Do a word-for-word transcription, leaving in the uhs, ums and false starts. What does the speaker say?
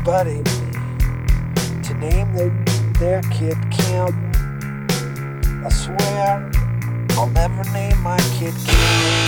everybody to name their, their kid Kim. I swear I'll never name my kid Kim.